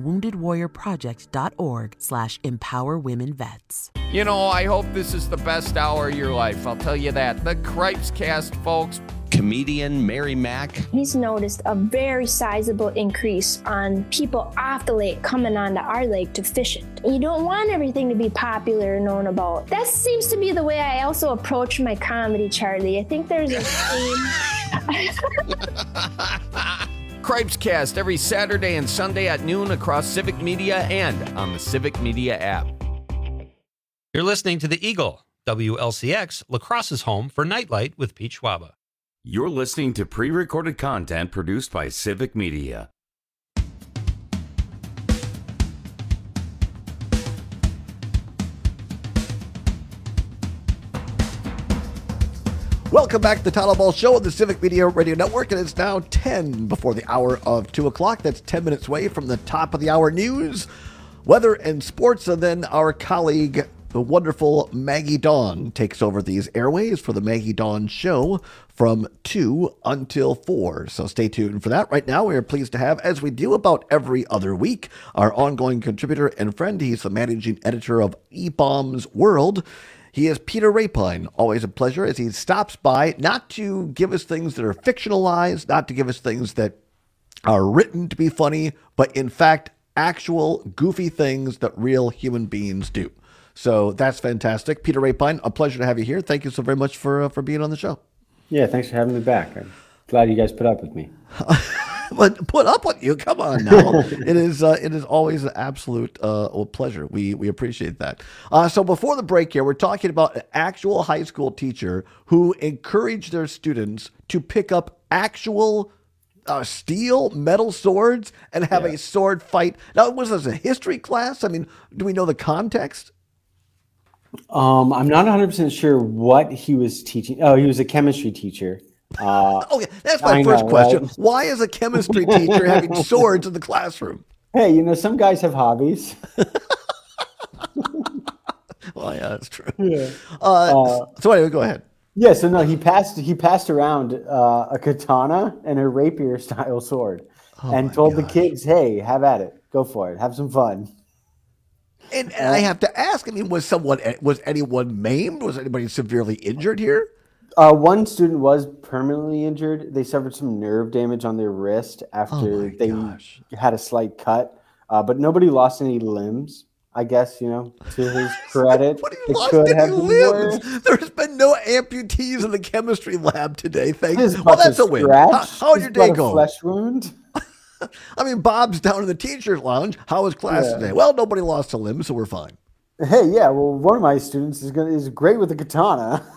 woundedwarriorproject.org/empowerwomenvets. You know, I hope this is the best hour of your life. I'll tell you that. The Cripes Cast, folks. Comedian Mary Mack. He's noticed a very sizable increase on people off the lake coming onto our lake to fish it. You don't want everything to be popular and known about. That seems to be the way I also approach my comedy, Charlie. I think there's a theme. Cripes Cast every Saturday and Sunday at noon across Civic Media and on the Civic Media app. You're listening to the Eagle, WLCX, Lacrosse's home for Nightlight with Pete Schwaba. You're listening to pre-recorded content produced by Civic Media. Welcome back to the Title Ball Show on the Civic Media Radio Network, and it's now 10 before the hour of 2 o'clock. That's 10 minutes away from the top of the hour news, weather, and sports, and then our colleague, the wonderful Maggie Dawn, takes over these airways for the Maggie Dawn Show from 2 until 4. So stay tuned for that. Right now, we are pleased to have, as we do about every other week, our ongoing contributor and friend. He's the managing editor of EPOM's World. He is Peter Rapine. Always a pleasure as he stops by, not to give us things that are fictionalized, not to give us things that are written to be funny, but in fact, actual goofy things that real human beings do. So that's fantastic. Peter Rapine, a pleasure to have you here. Thank you so very much for being on the show. Yeah, thanks for having me back. I'm glad you guys put up with me. But put up with you? Come on now. It is always an absolute pleasure. We appreciate that. So before the break here, we're talking about an actual high school teacher who encouraged their students to pick up actual steel metal swords and have a sword fight. Now, was this a history class? I mean, do we know the context? I'm not 100% sure what he was teaching. Oh, he was a chemistry teacher. Okay, that's my first question. Right? Why is a chemistry teacher having swords in the classroom? Hey, some guys have hobbies. Well, yeah, that's true. Yeah. So anyway, go ahead. Yeah, so no, he passed around a katana and a rapier style sword, and told the kids, "Hey, have at it, go for it, have some fun." And I have to ask, I mean, was anyone maimed? Was anybody severely injured here? One student was permanently injured. They suffered some nerve damage on their wrist after they had a slight cut, but nobody lost any limbs. I guess, to his credit. What do you lost any limbs? There's been no amputees in the chemistry lab today. Well, that's a win. How'd your day go? Flesh wound. I mean, Bob's down in the teacher's lounge. How was class today? Well, nobody lost a limb, so we're fine. Hey, yeah. Well, one of my students is great with the katana.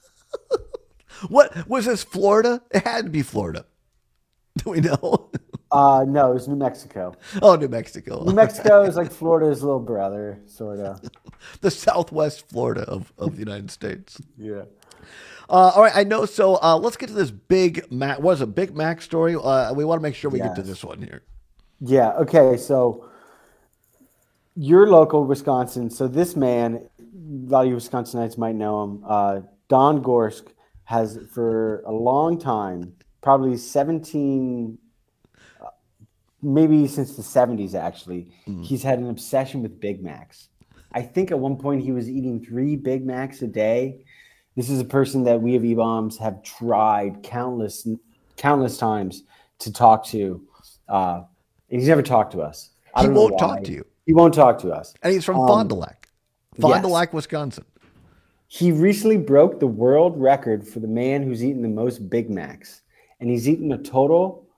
What was this? Florida? It had to be Florida. Do we know? No, it was New Mexico. Oh, New Mexico. New Mexico is like Florida's little brother, sort of. The Southwest Florida of the United States. Yeah. All right, I know. So let's get to this Big Mac. What is a Big Mac story? We want to make sure we get to this one here. Yeah. Okay. So your local Wisconsin. So this man, a lot of you Wisconsinites might know him. Don Gorsk has for a long time, probably 17 maybe since the 70s, actually, he's had an obsession with Big Macs. I think at one point he was eating 3 Big Macs a day. This is a person that we of E-Bombs have tried countless times to talk to. And he's never talked to us. He won't talk to you. He won't talk to us. And he's from Fond du Lac. Fond du Lac, Wisconsin. He recently broke the world record for the man who's eaten the most Big Macs. And he's eaten a total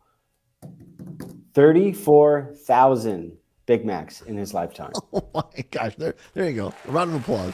34,000 Big Macs in his lifetime. Oh my gosh. There you go. A round of applause.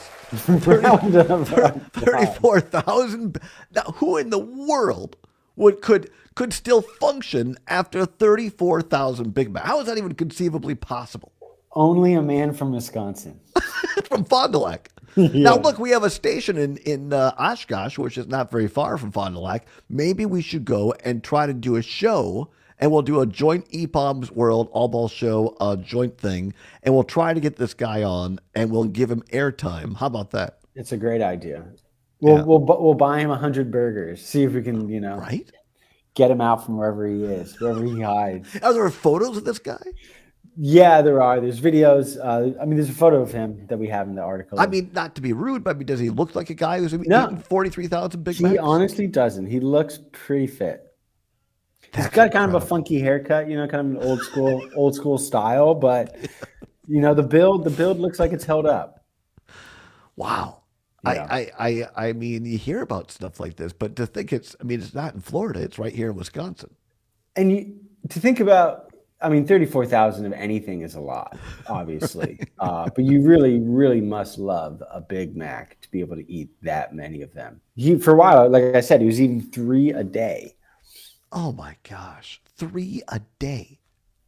34,000. Now, who in the world could still function after 34,000 Big Macs? How is that even conceivably possible? Only a man from Wisconsin. From Fond du Lac. Yeah. Now, look, we have a station in Oshkosh, which is not very far from Fond du Lac. Maybe we should go and try to do a show, and we'll do a joint E-Bombs World All Ball Show joint thing, and we'll try to get this guy on, and we'll give him airtime. How about that? It's a great idea. We'll buy him 100 burgers. See if we can, right, get him out from wherever he is, wherever he hides. Are there photos of this guy? Yeah, there are. There's videos. There's a photo of him that we have in the article. I mean, not to be rude, but does he look like a guy who's eating 43,000 Big Macs? He honestly doesn't. He looks pretty fit. He's got kind of a funky haircut, kind of an old school style, but the build looks like it's held up. Wow. Yeah. I mean, you hear about stuff like this, but to think it's not in Florida, it's right here in Wisconsin. And to think about, 34,000 of anything is a lot, obviously. But you really, really must love a Big Mac to be able to eat that many of them. For a while, like I said, he was eating 3 a day. Oh my gosh, 3 a day.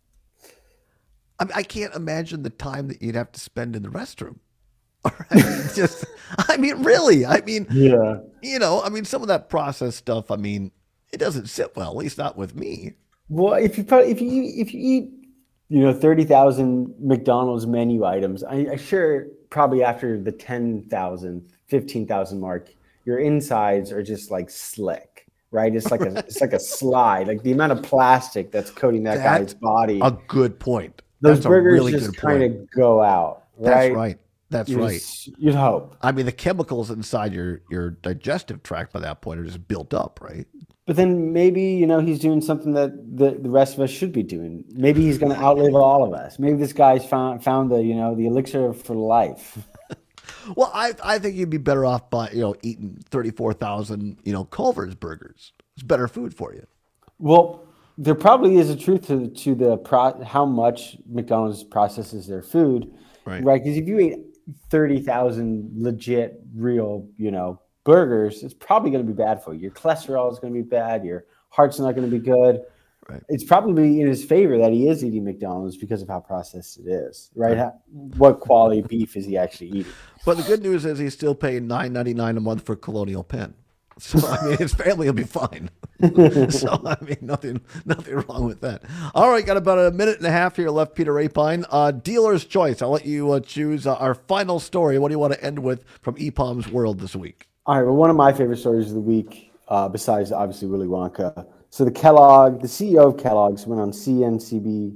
I can't imagine the time that you'd have to spend in the restroom. All right. Really. Yeah. Some of that processed stuff, it doesn't sit well, at least not with me. Well, if you eat 30,000 McDonald's menu items, I sure probably after the 10,000, 15,000 mark, your insides are just like slick, right? It's like a slide, like the amount of plastic that's coating that guy's body. A good point. Those burgers just kind of go out, right? That's right. You'd hope. The chemicals inside your digestive tract by that point are just built up, right? But then maybe, he's doing something that the rest of us should be doing. Maybe he's going to outlive all of us. Maybe this guy's found the elixir for life. Well, I think you'd be better off by, eating 34,000, Culver's burgers. It's better food for you. Well, there probably is a truth to how much McDonald's processes their food, right? Because if you ate 30,000 legit, real, burgers, it's probably going to be bad for you. Your cholesterol is going to be bad. Your heart's not going to be good. Right. It's probably in his favor that he is eating McDonald's because of how processed it is, right? What quality beef is he actually eating? But the good news is he's still paying $9.99 a month for Colonial Penn. So, his family will be fine. So, nothing wrong with that. All right, got about a minute and a half here left, Peter Rapine. Dealer's choice. I'll let you choose our final story. What do you want to end with from E-Bombs World this week? All right, well, one of my favorite stories of the week, besides obviously Willy Wonka. So the CEO of Kellogg's went on CNBC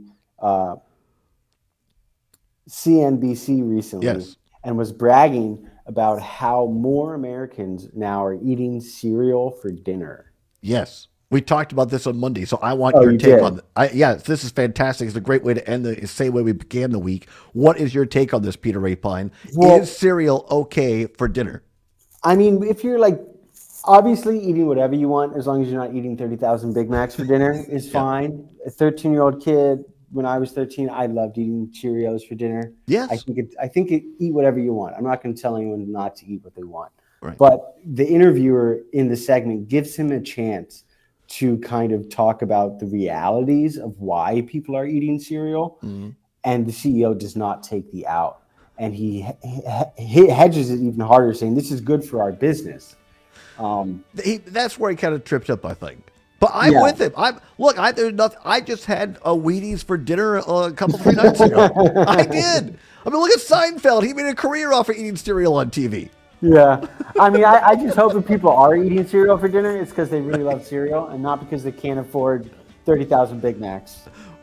recently and was bragging about how more Americans now are eating cereal for dinner. Yes. We talked about this on Monday, so I want your take on it. Yes, this is fantastic. It's a great way to end the same way we began the week. What is your take on this, Peter Rapine? Is cereal okay for dinner? If you're obviously eating whatever you want, as long as you're not eating 30,000 Big Macs for dinner is fine. A 13-year-old kid, when I was 13, I loved eating Cheerios for dinner. Yes. I think eat whatever you want. I'm not going to tell anyone not to eat what they want. Right. But the interviewer in the segment gives him a chance to kind of talk about the realities of why people are eating cereal. Mm-hmm. And the CEO does not take the out. And he hedges it even harder, saying this is good for our business. That's where he kind of tripped up, I think. But I'm with him. There's nothing. I just had a Wheaties for dinner a couple 3 nights ago. I did. Look at Seinfeld. He made a career off of eating cereal on TV. Yeah. I just hope if people are eating cereal for dinner, it's because they really love cereal and not because they can't afford 30,000 Big Macs.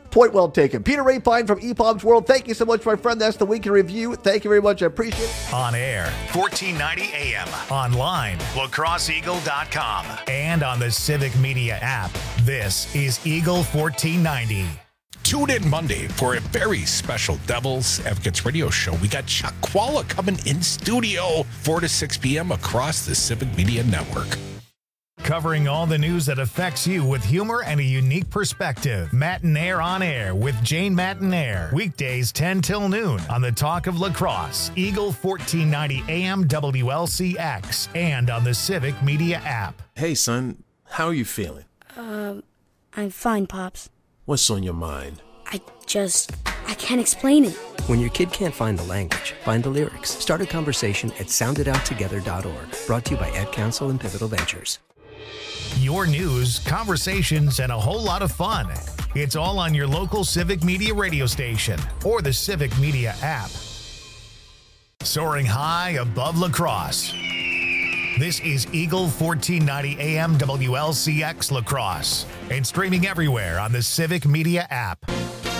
Point well taken. Peter Rapine from EPOM's World. Thank you so much, my friend. That's the Week in Review. Thank you very much. I appreciate it. On air, 1490 AM. Online, lacrosseeagle.com. And on the Civic Media app. This is Eagle 1490. Tune in Monday for a very special Devil's Advocates radio show. We got Chuck Qualla coming in studio 4 to 6 p.m. across the Civic Media Network. Covering all the news that affects you with humor and a unique perspective. Matinaire on Air with Jane Matinaire. Weekdays 10 till noon on the Talk of Lacrosse, Eagle 1490 AM WLCX, and on the Civic Media app. Hey, son, how are you feeling? I'm fine, Pops. What's on your mind? I can't explain it. When your kid can't find the language, find the lyrics. Start a conversation at soundedouttogether.org. Brought to you by Ad Council and Pivotal Ventures. Your news, conversations, and a whole lot of fun. It's all on your local Civic Media radio station or the Civic Media app. Soaring high above Lacrosse. This is Eagle 1490 AM WLCX Lacrosse and streaming everywhere on the Civic Media app.